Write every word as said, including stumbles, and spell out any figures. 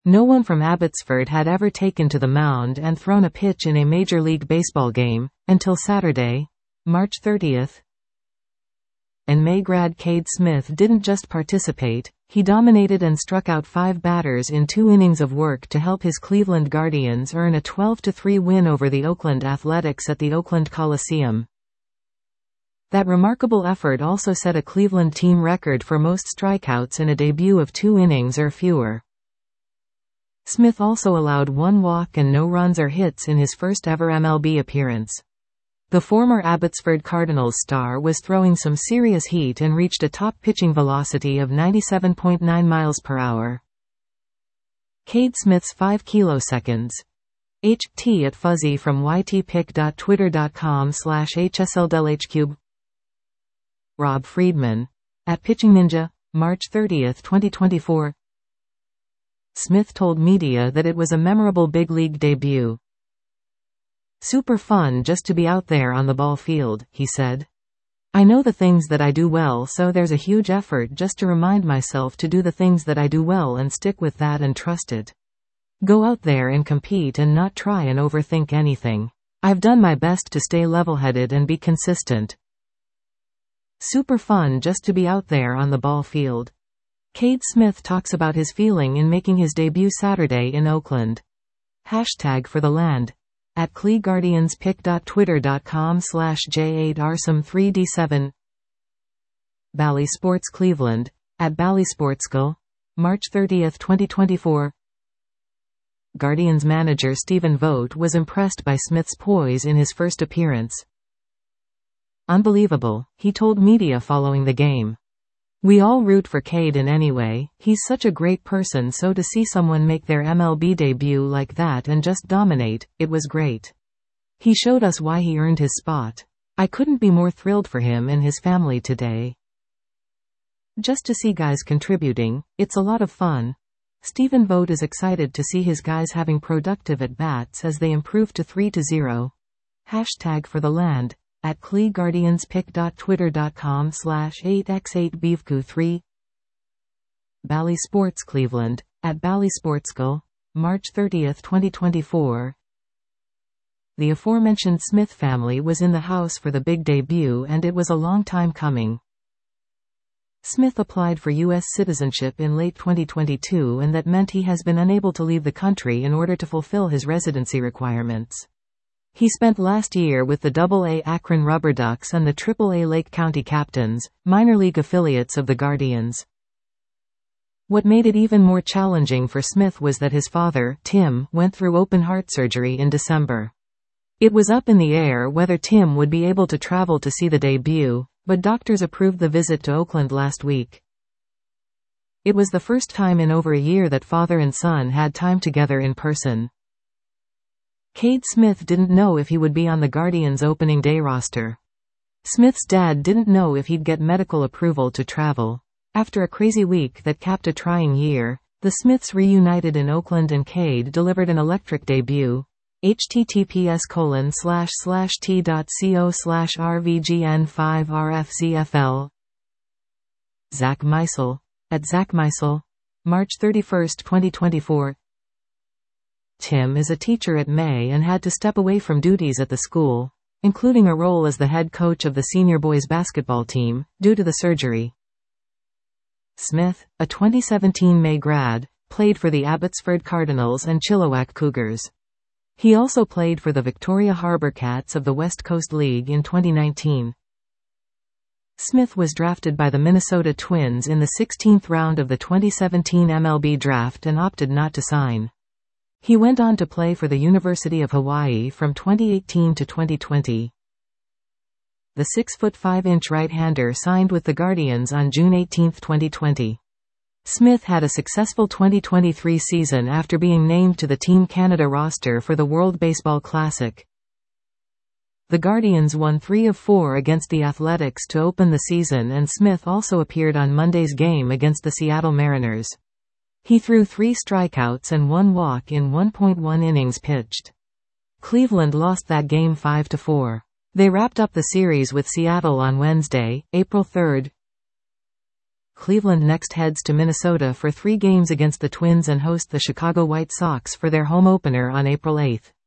No one from Abbotsford had ever taken to the mound and thrown a pitch in a Major League Baseball game, until Saturday, March thirtieth. And May grad Cade Smith didn't just participate, he dominated and struck out five batters in two innings of work to help his Cleveland Guardians earn a twelve to three win over the Oakland Athletics at the Oakland Coliseum. That remarkable effort also set a Cleveland team record for most strikeouts in a debut of two innings or fewer. Smith also allowed one walk and no runs or hits in his first ever M L B appearance. The former Abbotsford Cardinals star was throwing some serious heat and reached a top pitching velocity of ninety-seven point nine miles per hour. Cade Smith's five kiloseconds. H T at Fuzzy from y t pic dot twitter dot com slash h s l del h cube. Rob Friedman. At Pitching Ninja, March thirtieth twenty twenty-four. Smith told media that it was a memorable big league debut. Super fun just to be out there on the ball field, he said. I know the things that I do well, so there's a huge effort just to remind myself to do the things that I do well and stick with that and trust it. Go out there and compete and not try and overthink anything. I've done my best to stay level-headed and be consistent. Super fun just to be out there on the ball field. Cade Smith talks about his feeling in making his debut Saturday in Oakland. Hashtag for the land. At Cle Guardians pic dot twitter dot com slash j eight arsum three d seven. Bally Sports Cleveland. At Bally Sportsco. March thirtieth twenty twenty-four. Guardians manager Stephen Vogt was impressed by Smith's poise in his first appearance. Unbelievable, he told media following the game. We all root for Cade in any way, he's such a great person, so to see someone make their M L B debut like that and just dominate, it was great. He showed us why he earned his spot. I couldn't be more thrilled for him and his family today. Just to see guys contributing, it's a lot of fun. Stephen Vogt is excited to see his guys having productive at-bats as they improve to three to zero. Hashtag for the land. At Cle Guardians pic dot twitter dot com slash eight by eight b v q three. Bally Sports Cleveland. At Bally Sportsco. March thirtieth twenty twenty-four. The aforementioned Smith family was in the house for the big debut and it was a long time coming. Smith applied for U S citizenship in late twenty twenty-two, and that meant he has been unable to leave the country in order to fulfill his residency requirements. He spent last year with the double A Akron Rubber Ducks and the triple A Lake County Captains, minor league affiliates of the Guardians. What made it even more challenging for Smith was that his father, Tim, went through open heart surgery in December. It was up in the air whether Tim would be able to travel to see the debut, but doctors approved the visit to Oakland last week. It was the first time in over a year that father and son had time together in person. Cade Smith didn't know if he would be on the Guardians' opening day roster. Smith's dad didn't know if he'd get medical approval to travel. After a crazy week that capped a trying year, the Smiths reunited in Oakland and Cade delivered an electric debut. H T T P S colon slash slash t dot co slash r v g n five r f z f l. Zach Meisel. At Zach Meisel. March thirty-first twenty twenty-four. Tim is a teacher at May and had to step away from duties at the school, including a role as the head coach of the senior boys basketball team, due to the surgery. Smith, a twenty seventeen May grad, played for the Abbotsford Cardinals and Chilliwack Cougars. He also played for the Victoria Harbour Cats of the West Coast League in twenty nineteen. Smith was drafted by the Minnesota Twins in the sixteenth round of the twenty seventeen M L B draft and opted not to sign. He went on to play for the University of Hawaii from twenty eighteen to twenty twenty. The six foot five inch right-hander signed with the Guardians on June eighteenth twenty twenty. Smith had a successful twenty twenty-three season after being named to the Team Canada roster for the World Baseball Classic. The Guardians won three of four against the Athletics to open the season, and Smith also appeared on Monday's game against the Seattle Mariners. He threw three strikeouts and one walk in one point one innings pitched. Cleveland lost that game five to four. They wrapped up the series with Seattle on Wednesday, April third. Cleveland next heads to Minnesota for three games against the Twins and host the Chicago White Sox for their home opener on April eighth.